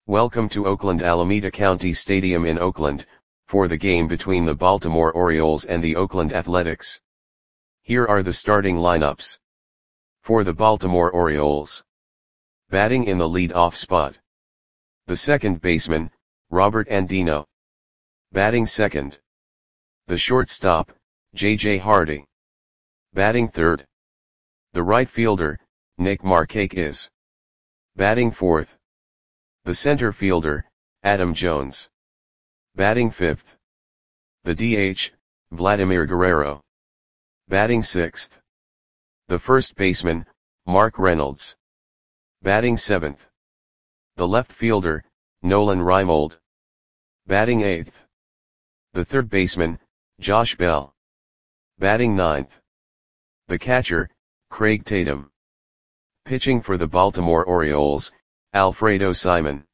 Welcome to Oakland Alameda County Stadium in Oakland, for the game between the Baltimore Orioles and the Oakland Athletics. Here are the starting lineups. For the Baltimore Orioles. Batting in the lead-off spot. The second baseman, Robert Andino. Batting second. The shortstop, J.J. Hardy. Batting third. The right fielder, Nick Markakis. Batting fourth. The center fielder, Adam Jones. Batting fifth. The DH, Vladimir Guerrero. Batting sixth. The first baseman, Mark Reynolds. Batting seventh. The left fielder, Nolan Reimold. Batting eighth. The third baseman, Josh Bell. Batting ninth. The catcher, Craig Tatum. Pitching for the Baltimore Orioles, Alfredo Simon.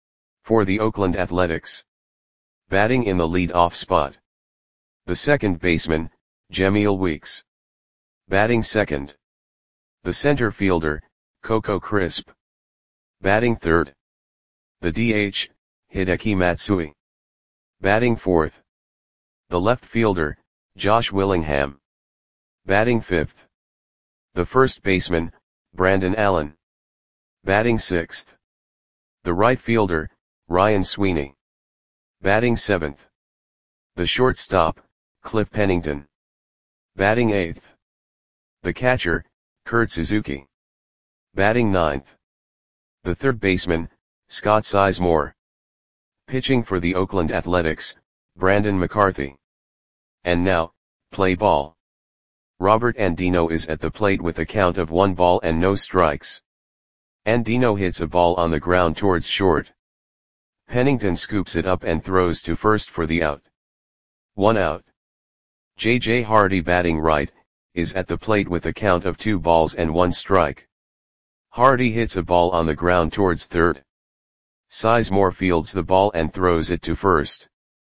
For the Oakland Athletics. Batting in the lead-off spot. The second baseman, Jemile Weeks. Batting second. The center fielder, Coco Crisp. Batting third. The DH, Hideki Matsui. Batting fourth. The left fielder, Josh Willingham. Batting fifth. The first baseman, Brandon Allen. Batting sixth. The right fielder, Ryan Sweeney. Batting seventh. The shortstop, Cliff Pennington. Batting eighth. The catcher, Kurt Suzuki. Batting ninth. The third baseman, Scott Sizemore. Pitching for the Oakland Athletics, Brandon McCarthy. And now, play ball. Robert Andino is at the plate with a count of 1 ball and no strikes. Andino hits a ball on the ground towards short. Pennington scoops it up and throws to first for the out. 1 out. J.J. Hardy, batting right, is at the plate with a count of 2 balls and 1 strike. Hardy hits a ball on the ground towards third. Sizemore fields the ball and throws it to first.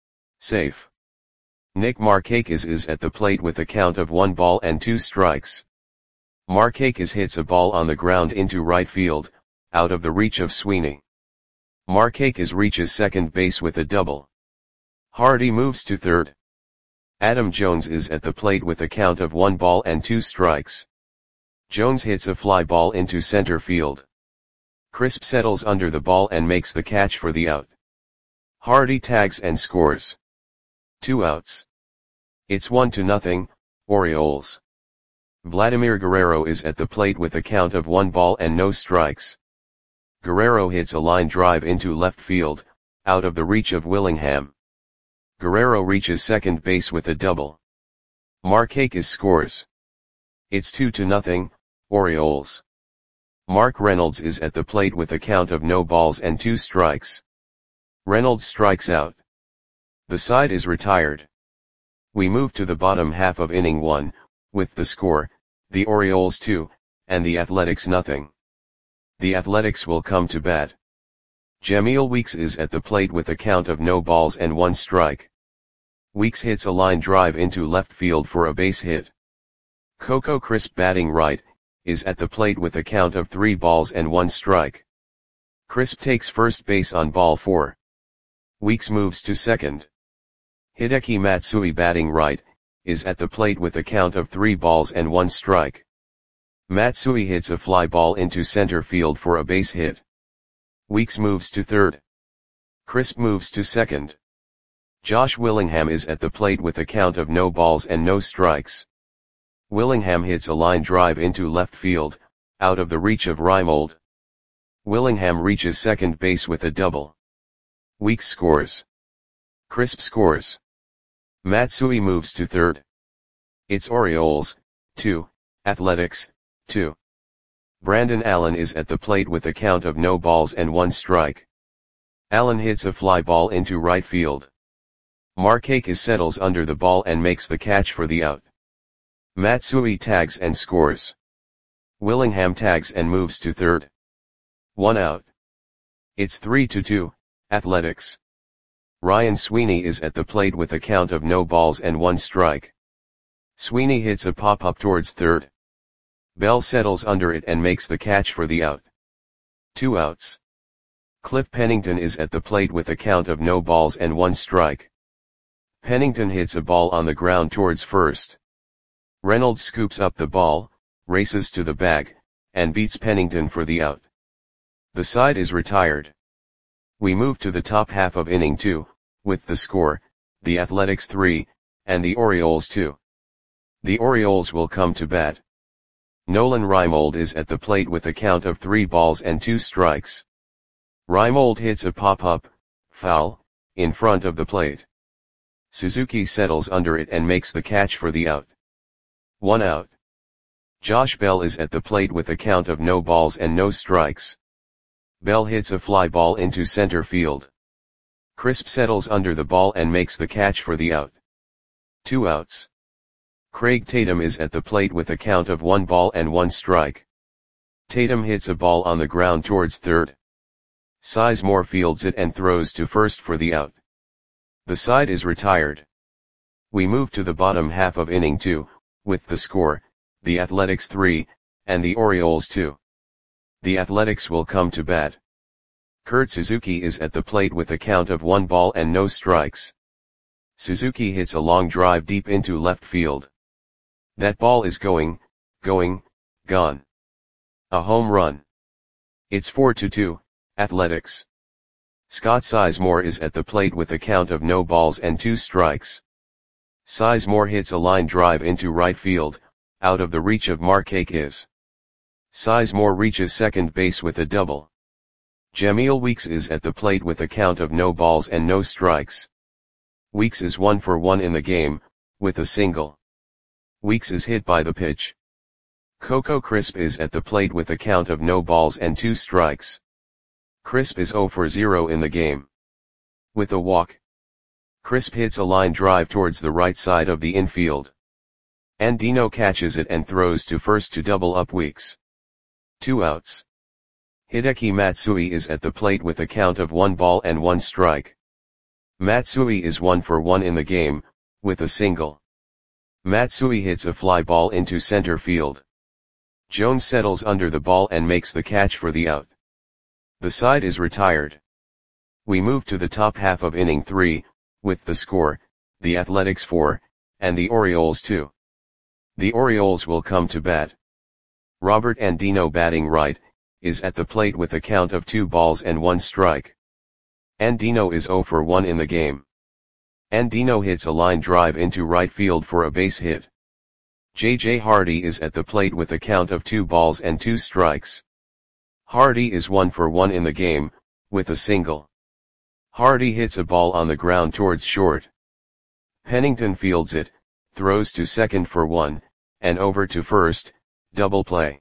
Safe. Nick Markakis is at the plate with a count of 1 ball and 2 strikes. Markakis hits a ball on the ground into right field, out of the reach of Sweeney. Markakis reaches second base with a double. Hardy moves to third. Adam Jones is at the plate with a count of 1 ball and 2 strikes. Jones hits a fly ball into center field. Crisp settles under the ball and makes the catch for the out. Hardy tags and scores. 2 outs. It's 1-0, Orioles. Vladimir Guerrero is at the plate with a count of 1 ball and no strikes. Guerrero hits a line drive into left field, out of the reach of Willingham. Guerrero reaches second base with a double. Markakis scores. It's 2-0, Orioles. Mark Reynolds is at the plate with a count of no balls and 2 strikes. Reynolds strikes out. The side is retired. We move to the bottom half of inning 1, with the score, the Orioles 2, and the Athletics 0. The Athletics will come to bat. Jemile Weeks is at the plate with a count of no balls and 1 strike. Weeks hits a line drive into left field for a base hit. Coco Crisp, batting right, is at the plate with a count of 3 balls and 1 strike. Crisp takes first base on ball 4. Weeks moves to second. Hideki Matsui, batting right, is at the plate with a count of 3 balls and 1 strike. Matsui hits a fly ball into center field for a base hit. Weeks moves to third. Crisp moves to second. Josh Willingham is at the plate with a count of no balls and no strikes. Willingham hits a line drive into left field, out of the reach of Reimold. Willingham reaches second base with a double. Weeks scores. Crisp scores. Matsui moves to third. It's Orioles 2, Athletics 2. Brandon Allen is at the plate with a count of no balls and 1 strike. Allen hits a fly ball into right field. Markakis settles under the ball and makes the catch for the out. Matsui tags and scores. Willingham tags and moves to third. 1 out. It's 3-2, Athletics. Ryan Sweeney is at the plate with a count of no balls and 1 strike. Sweeney hits a pop-up towards third. Bell settles under it and makes the catch for the out. 2 outs. Cliff Pennington is at the plate with a count of no balls and 1 strike. Pennington hits a ball on the ground towards first. Reynolds scoops up the ball, races to the bag, and beats Pennington for the out. The side is retired. We move to the top half of inning 2, with the score, the Athletics 3, and the Orioles 2. The Orioles will come to bat. Nolan Reimold is at the plate with a count of 3 balls and 2 strikes. Reimold hits a pop-up, foul, in front of the plate. Suzuki settles under it and makes the catch for the out. 1 out. Josh Bell is at the plate with a count of no balls and no strikes. Bell hits a fly ball into center field. Crisp settles under the ball and makes the catch for the out. 2 outs. Craig Tatum is at the plate with a count of 1 ball and 1 strike. Tatum hits a ball on the ground towards third. Sizemore fields it and throws to first for the out. The side is retired. We move to the bottom half of inning 2, with the score, the Athletics 3, and the Orioles 2. The Athletics will come to bat. Kurt Suzuki is at the plate with a count of 1 ball and no strikes. Suzuki hits a long drive deep into left field. That ball is gone. A home run. It's 4-2, Athletics. Scott Sizemore is at the plate with a count of no balls and 2 strikes. Sizemore hits a line drive into right field, out of the reach of Markakis. Sizemore reaches second base with a double. Jamil Weeks is at the plate with a count of no balls and no strikes. Weeks is 1 for 1 in the game, with a single. Weeks is hit by the pitch. Coco Crisp is at the plate with a count of no balls and 2 strikes. Crisp is 0 for 0 in the game. With a walk. Crisp hits a line drive towards the right side of the infield. Andino catches it and throws to first to double up Weeks. 2 outs. Hideki Matsui is at the plate with a count of 1 ball and 1 strike. Matsui is 1 for 1 in the game, with a single. Matsui hits a fly ball into center field. Jones settles under the ball and makes the catch for the out. The side is retired. We move to the top half of inning 3, with the score, the Athletics 4, and the Orioles 2. The Orioles will come to bat. Robert Andino, batting right, is at the plate with a count of 2 balls and 1 strike. Andino is 0 for 1 in the game. Andino hits a line drive into right field for a base hit. J.J. Hardy is at the plate with a count of 2 balls and 2 strikes. Hardy is 1 for 1 in the game, with a single. Hardy hits a ball on the ground towards short. Pennington fields it, throws to second for 1, and over to first, double play.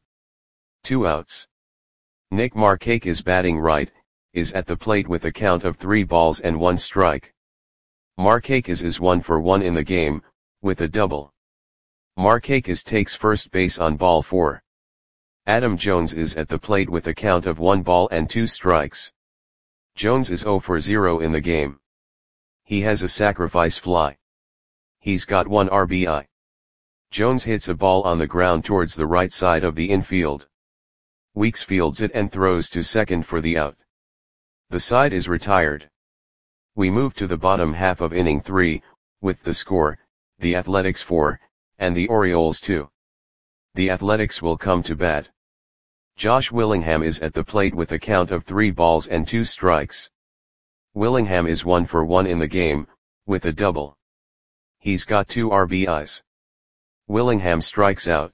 2 outs. Nick Markakis, batting right, is at the plate with a count of 3 balls and 1 strike. Markakis is 1 for 1 in the game, with a double. Markakis takes first base on ball 4. Adam Jones is at the plate with a count of 1 ball and 2 strikes. Jones is 0 for 0 in the game. He has a sacrifice fly. He's got 1 RBI. Jones hits a ball on the ground towards the right side of the infield. Weeks fields it and throws to second for the out. The side is retired. We move to the bottom half of inning 3, with the score, the Athletics 4, and the Orioles 2. The Athletics will come to bat. Josh Willingham is at the plate with a count of 3 balls and 2 strikes. Willingham is 1 for 1 in the game, with a double. He's got 2 RBIs. Willingham strikes out.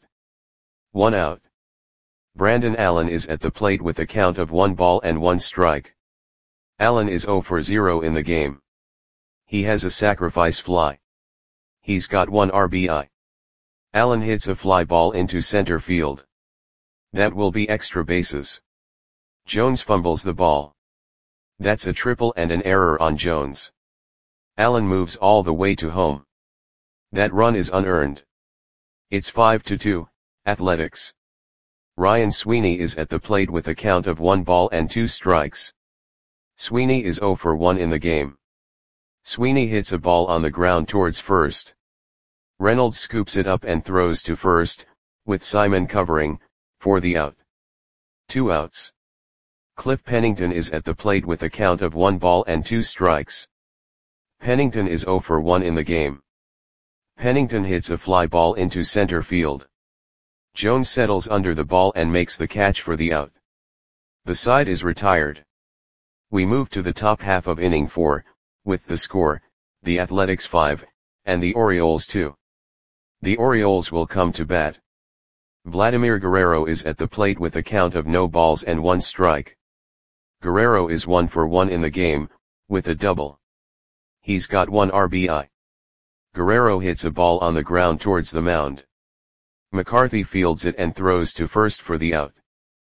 1 out. Brandon Allen is at the plate with a count of 1 ball and 1 strike. Allen is 0 for 0 in the game. He has a sacrifice fly. He's got 1 RBI. Allen hits a fly ball into center field. That will be extra bases. Jones fumbles the ball. That's a triple and an error on Jones. Allen moves all the way to home. That run is unearned. It's 5-2, Athletics. Ryan Sweeney is at the plate with a count of 1 ball and 2 strikes. Sweeney is 0 for 1 in the game. Sweeney hits a ball on the ground towards first. Reynolds scoops it up and throws to first, with Simon covering, for the out. 2 outs. Cliff Pennington is at the plate with a count of 1 ball and 2 strikes. Pennington is 0 for 1 in the game. Pennington hits a fly ball into center field. Jones settles under the ball and makes the catch for the out. The side is retired. We move to the top half of inning 4, with the score, the Athletics 5, and the Orioles 2. The Orioles will come to bat. Vladimir Guerrero is at the plate with a count of no balls and 1 strike. Guerrero is 1 for 1 in the game, with a double. He's got 1 RBI. Guerrero hits a ball on the ground towards the mound. McCarthy fields it and throws to first for the out.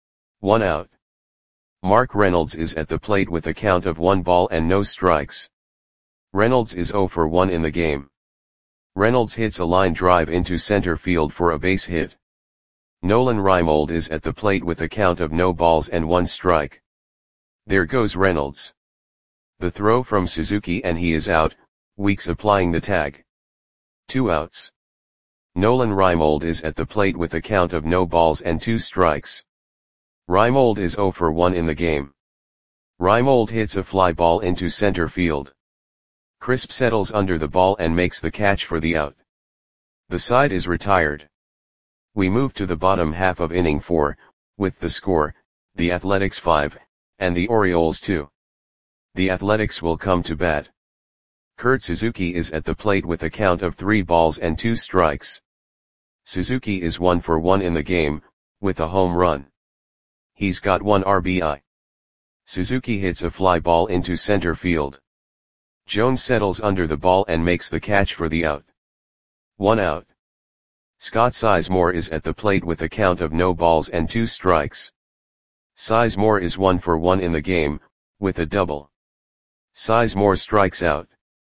1 out. Mark Reynolds is at the plate with a count of 1 ball and no strikes. Reynolds is 0 for 1 in the game. Reynolds hits a line drive into center field for a base hit. Nolan Reimold is at the plate with a count of no balls and 1 strike. There goes Reynolds. The throw from Suzuki and he is out, Weeks applying the tag. 2 outs. Nolan Reimold is at the plate with a count of no balls and 2 strikes. Reimold is 0 for 1 in the game. Reimold hits a fly ball into center field. Crisp settles under the ball and makes the catch for the out. The side is retired. We move to the bottom half of inning 4, with the score, the Athletics 5, and the Orioles 2. The Athletics will come to bat. Kurt Suzuki is at the plate with a count of 3 balls and 2 strikes. Suzuki is 1 for 1 in the game, with a home run. He's got 1 RBI. Suzuki hits a fly ball into center field. Jones settles under the ball and makes the catch for the out. 1 out. Scott Sizemore is at the plate with a count of no balls and 2 strikes. Sizemore is 1 for 1 in the game, with a double. Sizemore strikes out.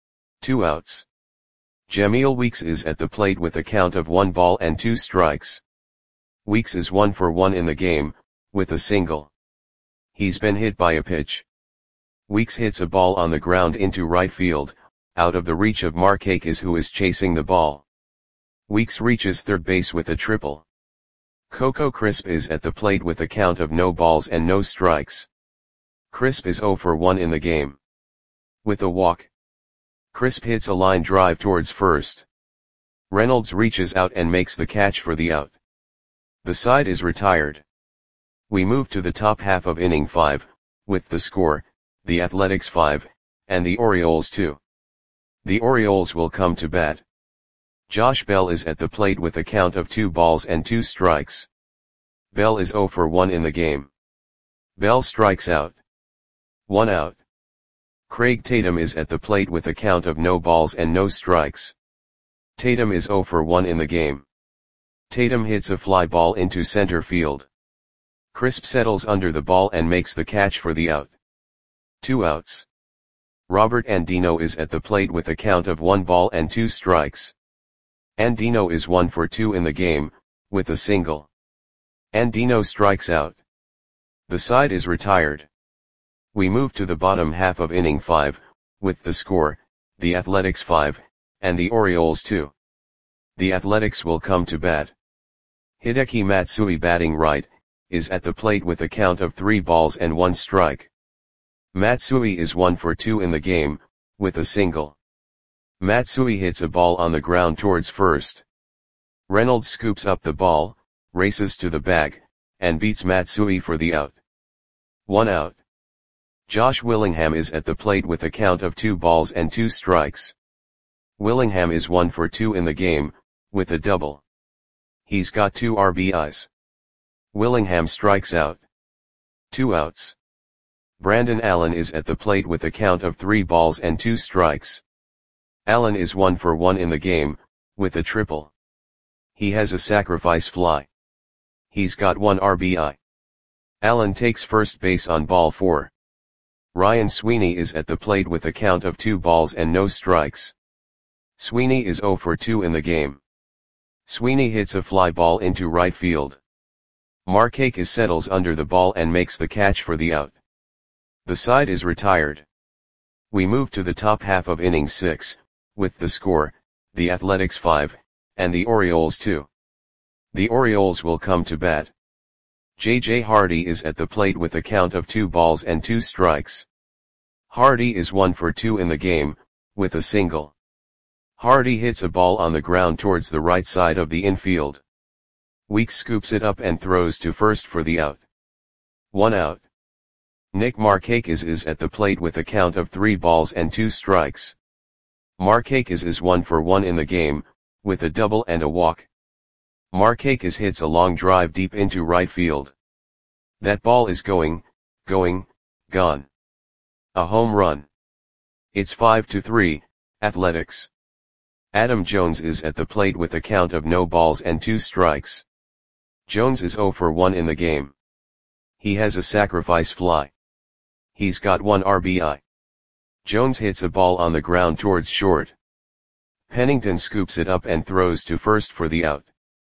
2 outs. Jamil Weeks is at the plate with a count of 1 ball and 2 strikes. Weeks is 1 for 1 in the game, with a single. He's been hit by a pitch. Weeks hits a ball on the ground into right field, out of the reach of Markakis, who is chasing the ball. Weeks reaches third base with a triple. Coco Crisp is at the plate with a count of no balls and no strikes. Crisp is 0 for 1 in the game. With a walk. Crisp hits a line drive towards first. Reynolds reaches out and makes the catch for the out. The side is retired. We move to the top half of inning 5, with the score, the Athletics 5, and the Orioles 2. The Orioles will come to bat. Josh Bell is at the plate with a count of 2 balls and 2 strikes. Bell is 0 for 1 in the game. Bell strikes out. 1 out. Craig Tatum is at the plate with a count of no balls and no strikes. Tatum is 0 for 1 in the game. Tatum hits a fly ball into center field. Crisp settles under the ball and makes the catch for the out. 2 outs. Robert Andino is at the plate with a count of 1 ball and 2 strikes. Andino is 1 for 2 in the game, with a single. Andino strikes out. The side is retired. We move to the bottom half of inning 5, with the score, the Athletics 5, and the Orioles 2. The Athletics will come to bat. Hideki Matsui, batting right, is at the plate with a count of 3 balls and 1 strike. Matsui is 1 for 2 in the game, with a single. Matsui hits a ball on the ground towards first. Reynolds scoops up the ball, races to the bag, and beats Matsui for the out. 1 out. Josh Willingham is at the plate with a count of 2 balls and 2 strikes. Willingham is 1 for 2 in the game, with a double. He's got 2 RBIs. Willingham strikes out. 2 outs. Brandon Allen is at the plate with a count of 3 balls and 2 strikes. Allen is 1 for 1 in the game, with a triple. He has a sacrifice fly. He's got 1 RBI. Allen takes first base on ball 4. Ryan Sweeney is at the plate with a count of 2 balls and no strikes. Sweeney is 0 for 2 in the game. Sweeney hits a fly ball into right field. Markakis settles under the ball and makes the catch for the out. The side is retired. We move to the top half of inning 6, with the score, the Athletics 5, and the Orioles 2. The Orioles will come to bat. J.J. Hardy is at the plate with a count of 2 balls and 2 strikes. Hardy is 1 for 2 in the game, with a single. Hardy hits a ball on the ground towards the right side of the infield. Weeks scoops it up and throws to first for the out. 1 out. Nick Markakis is at the plate with a count of 3 balls and 2 strikes. Markakis is 1 for 1 in the game, with a double and a walk. Markakis hits a long drive deep into right field. That ball is going, gone. A home run. It's 5-3, Athletics. Adam Jones is at the plate with a count of no balls and 2 strikes. Jones is 0 for 1 in the game. He has a sacrifice fly. He's got 1 RBI. Jones hits a ball on the ground towards short. Pennington scoops it up and throws to first for the out.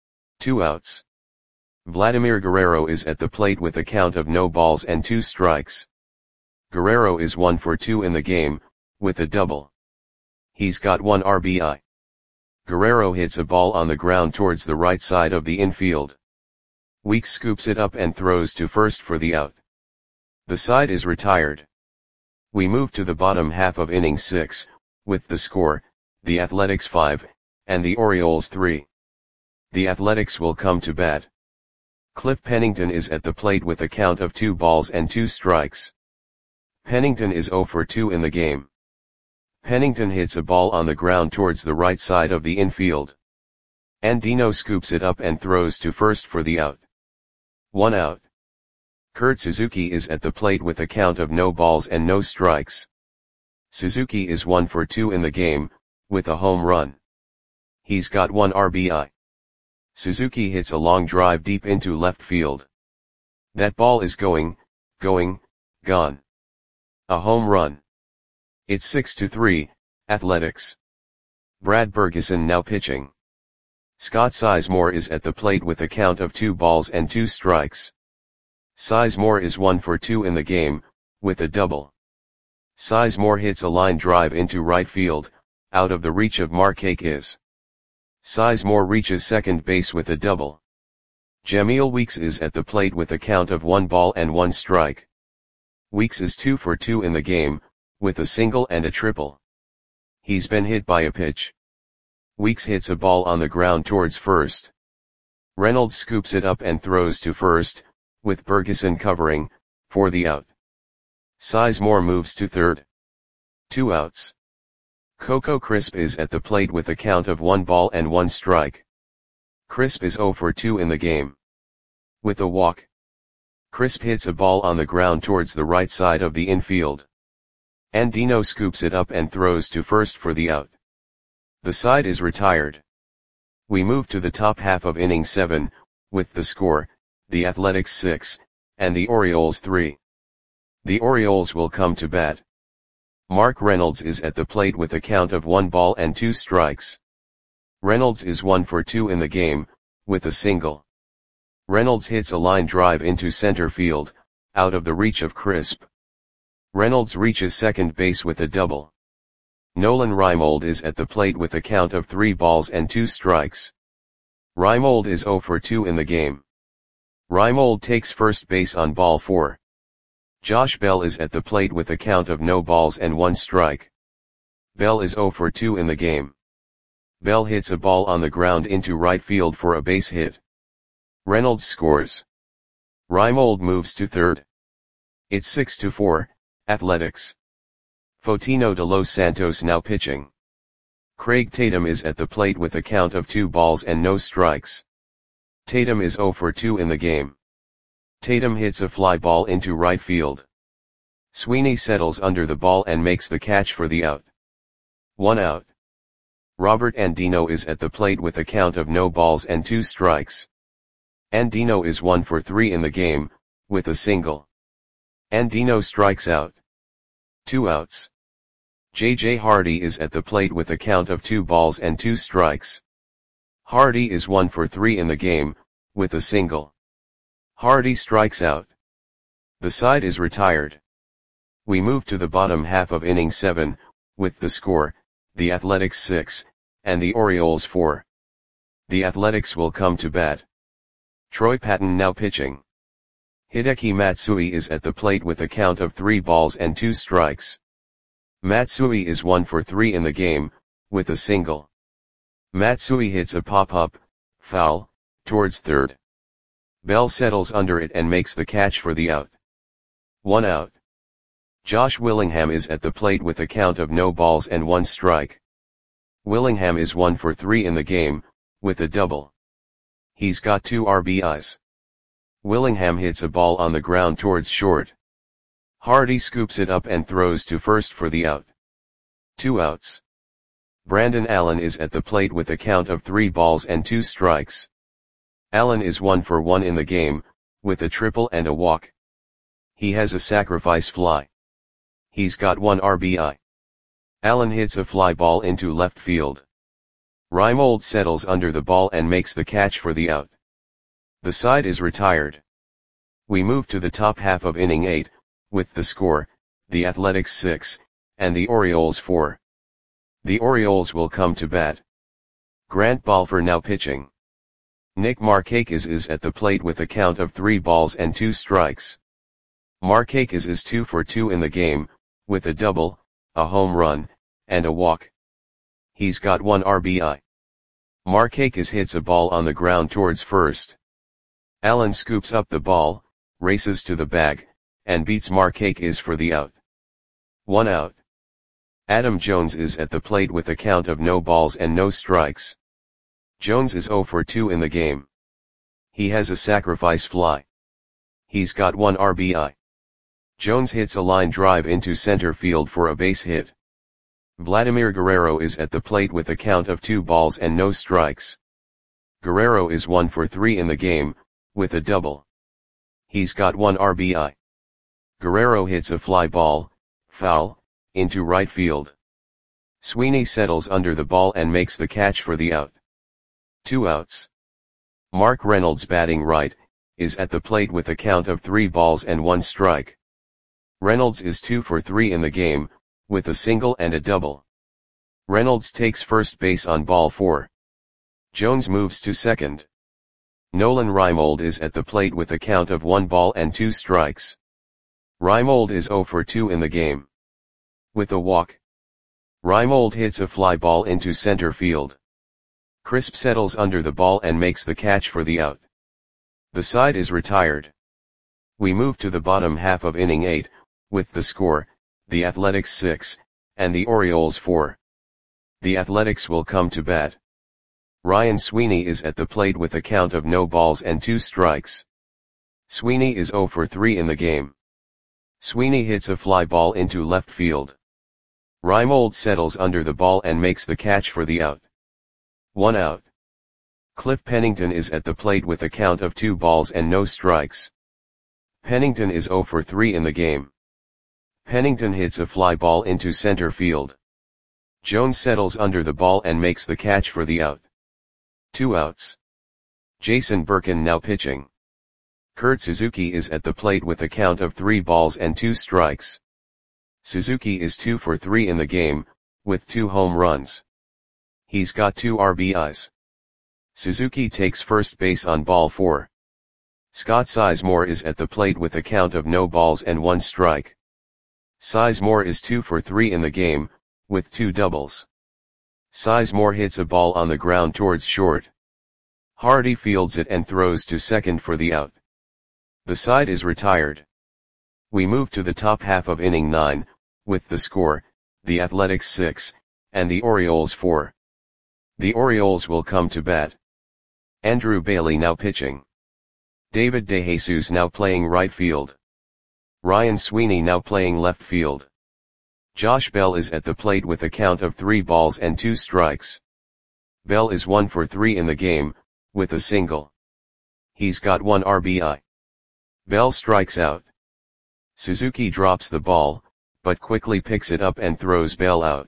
2 outs. Vladimir Guerrero is at the plate with a count of no balls and 2 strikes. Guerrero is 1 for 2 in the game, with a double. He's got 1 RBI. Guerrero hits a ball on the ground towards the right side of the infield. Weeks scoops it up and throws to first for the out. The side is retired. We move to the bottom half of inning 6, with the score, the Athletics 5, and the Orioles 3. The Athletics will come to bat. Cliff Pennington is at the plate with a count of 2 balls and 2 strikes. Pennington is 0 for 2 in the game. Pennington hits a ball on the ground towards the right side of the infield. Andino scoops it up and throws to first for the out. 1 out. Kurt Suzuki is at the plate with a count of no balls and no strikes. Suzuki is 1 for 2 in the game, with a home run. He's got 1 RBI. Suzuki hits a long drive deep into left field. That ball is going, gone. A home run. It's 6-3, Athletics. Brad Bergeson now pitching. Scott Sizemore is at the plate with a count of 2 balls and 2 strikes. Sizemore is 1 for 2 in the game, with a double. Sizemore hits a line drive into right field, out of the reach of Markakis. Sizemore reaches second base with a double. Jamil Weeks is at the plate with a count of 1 ball and 1 strike. Weeks is 2 for 2 in the game, with a single and a triple. He's been hit by a pitch. Weeks hits a ball on the ground towards first. Reynolds scoops it up and throws to first, with Bergeson covering, for the out. Sizemore moves to third. 2 outs. Coco Crisp is at the plate with a count of 1 ball and 1 strike. Crisp is 0 for 2 in the game. With a walk. Crisp hits a ball on the ground towards the right side of the infield. Andino scoops it up and throws to first for the out. The side is retired. We move to the top half of inning 7, with the score, the Athletics 6, and the Orioles 3. The Orioles will come to bat. Mark Reynolds is at the plate with a count of 1 ball and 2 strikes. Reynolds is 1 for 2 in the game, with a single. Reynolds hits a line drive into center field, out of the reach of Crisp. Reynolds reaches second base with a double. Nolan Reimold is at the plate with a count of 3 balls and 2 strikes. Reimold is 0 for 2 in the game. Reimold takes first base on ball 4. Josh Bell is at the plate with a count of no balls and 1 strike. Bell is 0 for 2 in the game. Bell hits a ball on the ground into right field for a base hit. Reynolds scores. Reimold moves to third. It's 6-4, Athletics. Fotino de los Santos now pitching. Craig Tatum is at the plate with a count of 2 balls and no strikes. Tatum is 0 for 2 in the game. Tatum hits a fly ball into right field. Sweeney settles under the ball and makes the catch for the out. 1 out. Robert Andino is at the plate with a count of no balls and 2 strikes. Andino is 1 for 3 in the game, with a single. Andino strikes out. 2 outs. J.J. Hardy is at the plate with a count of 2 balls and 2 strikes. Hardy is 1 for 3 in the game, with a single. Hardy strikes out. The side is retired. We move to the bottom half of inning 7, with the score, the Athletics 6, and the Orioles 4. The Athletics will come to bat. Troy Patton now pitching. Hideki Matsui is at the plate with a count of 3 balls and 2 strikes. Matsui is 1 for 3 in the game, with a single. Matsui hits a pop-up, foul, towards third. Bell settles under it and makes the catch for the out. 1 out. Josh Willingham is at the plate with a count of no balls and 1 strike. Willingham is 1 for 3 in the game, with a double. He's got 2 RBIs. Willingham hits a ball on the ground towards short. Hardy scoops it up and throws to first for the out. 2 outs. Brandon Allen is at the plate with a count of 3 balls and 2 strikes. Allen is 1 for 1 in the game, with a triple and a walk. He has a sacrifice fly. He's got 1 RBI. Allen hits a fly ball into left field. Reimold settles under the ball and makes the catch for the out. The side is retired. We move to the top half of inning 8, with the score, the Athletics 6, and the Orioles 4. The Orioles will come to bat. Grant Balfour now pitching. Nick Markakis is at the plate with a count of 3 balls and 2 strikes. Markakis is 2 for 2 in the game, with a double, a home run, and a walk. He's got 1 RBI. Markakis hits a ball on the ground towards first. Allen scoops up the ball, races to the bag, and beats Markakis for the out. 1 out. Adam Jones is at the plate with a count of no balls and no strikes. Jones is 0 for 2 in the game. He has a sacrifice fly. He's got 1 RBI. Jones hits a line drive into center field for a base hit. Vladimir Guerrero is at the plate with a count of 2 balls and no strikes. Guerrero is 1 for 3 in the game, with a double. He's got 1 RBI. Guerrero hits a fly ball, foul, into right field. Sweeney settles under the ball and makes the catch for the out. 2 outs. Mark Reynolds batting right, is at the plate with a count of 3 balls and 1 strike. Reynolds is 2 for 3 in the game, with a single and a double. Reynolds takes first base on ball 4. Jones moves to second. Nolan Reimold is at the plate with a count of 1 ball and 2 strikes. Reimold is 0 for 2 in the game. With a walk. Reimold hits a fly ball into center field. Crisp settles under the ball and makes the catch for the out. The side is retired. We move to the bottom half of inning 8, with the score, the Athletics 6, and the Orioles 4. The Athletics will come to bat. Ryan Sweeney is at the plate with a count of no balls and 2 strikes. Sweeney is 0 for 3 in the game. Sweeney hits a fly ball into left field. Reimold settles under the ball and makes the catch for the out. 1 out. Cliff Pennington is at the plate with a count of 2 balls and no strikes. Pennington is 0 for 3 in the game. Pennington hits a fly ball into center field. Jones settles under the ball and makes the catch for the out. 2 outs. Jason Birkin now pitching. Kurt Suzuki is at the plate with a count of 3 balls and 2 strikes. Suzuki is 2 for 3 in the game, with 2 home runs. He's got 2 RBIs. Suzuki takes first base on ball 4. Scott Sizemore is at the plate with a count of no balls and 1 strike. Sizemore is 2 for 3 in the game, with 2 doubles. Sizemore hits a ball on the ground towards short. Hardy fields it and throws to second for the out. The side is retired. We move to the top half of inning 9, with the score, the Athletics 6, and the Orioles 4. The Orioles will come to bat. Andrew Bailey now pitching. David DeJesus now playing right field. Ryan Sweeney now playing left field. Josh Bell is at the plate with a count of 3 balls and 2 strikes. Bell is 1 for 3 in the game, with a single. He's got 1 RBI. Bell strikes out. Suzuki drops the ball, but quickly picks it up and throws Bell out.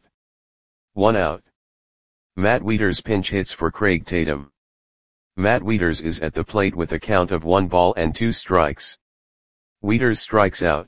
1 out. Matt Wieters pinch hits for Craig Tatum. Matt Wieters is at the plate with a count of 1 ball and 2 strikes. Wieters strikes out.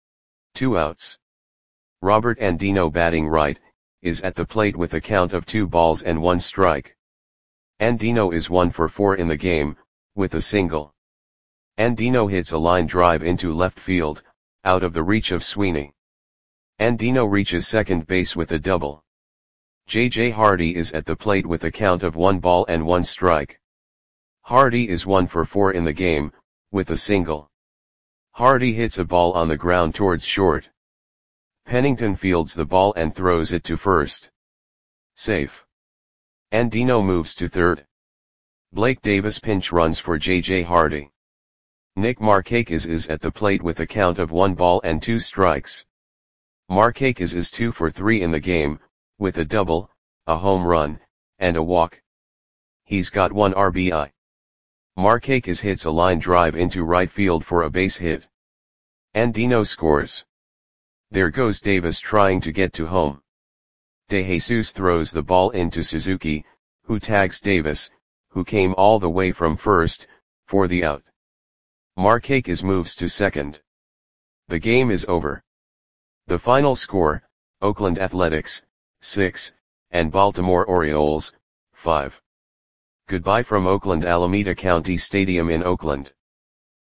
2 outs. Robert Andino batting right, is at the plate with a count of 2 balls and 1 strike. Andino is 1 for 4 in the game, with a single. Andino hits a line drive into left field, out of the reach of Sweeney. Andino reaches second base with a double. J.J. Hardy is at the plate with a count of 1 ball and 1 strike. Hardy is 1 for 4 in the game, with a single. Hardy hits a ball on the ground towards short. Pennington fields the ball and throws it to first. Safe. Andino moves to third. Blake Davis pinch runs for J.J. Hardy. Nick Markakis is at the plate with a count of 1 ball and 2 strikes. Markakis is 2 for 3 in the game, with a double, a home run, and a walk. He's got 1 RBI. Markakis hits a line drive into right field for a base hit. Andino scores. There goes Davis trying to get to home. De Jesus throws the ball into Suzuki, who tags Davis, who came all the way from first, for the out. Markakis moves to second. The game is over. The final score, Oakland Athletics, 6, and Baltimore Orioles, 5. Goodbye from Oakland Alameda County Stadium in Oakland.